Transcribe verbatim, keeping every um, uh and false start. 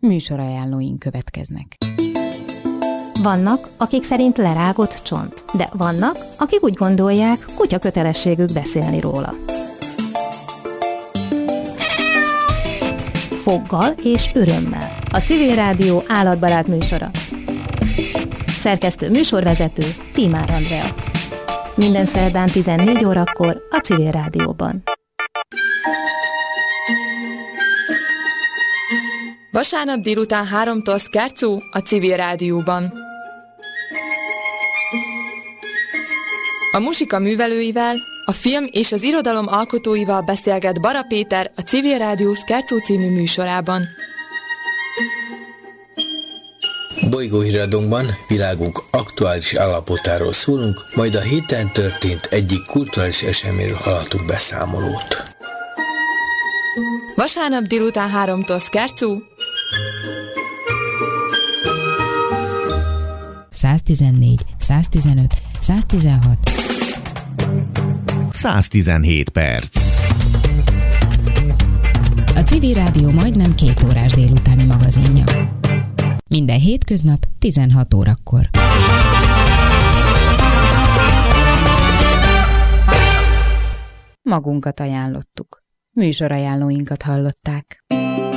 műsorajánlóink következnek. Vannak, akik szerint lerágott csont, de vannak, akik úgy gondolják, kutya kötelességük beszélni róla. Foggal és örömmel. A Civil Rádió állatbarát műsora. Szerkesztő műsorvezető Tímár Andrea. Minden szerdán tizennégy órakor a Civil Rádióban. Vasárnap délután háromtól Szkárcú a Civil Rádióban. A musika művelőivel, a film és az irodalom alkotóival beszélget Bara Péter a Civil Rádió Szkárcú című műsorában. Bolygóhíradónkban világunk aktuális állapotáról szólunk, majd a héten történt egyik kulturális eseményről hallhatunk beszámolót. Vasárnap délután háromtól Szkárcú. száztizennégy, száztizenöt, száztizenhat. száztizenhét perc. A Civil Rádió majdnem két órás délutáni magazinja. Minden hétköznap tizenhat órakor. Magunkat ajánlottuk. Műsorajánlóinkat hallották.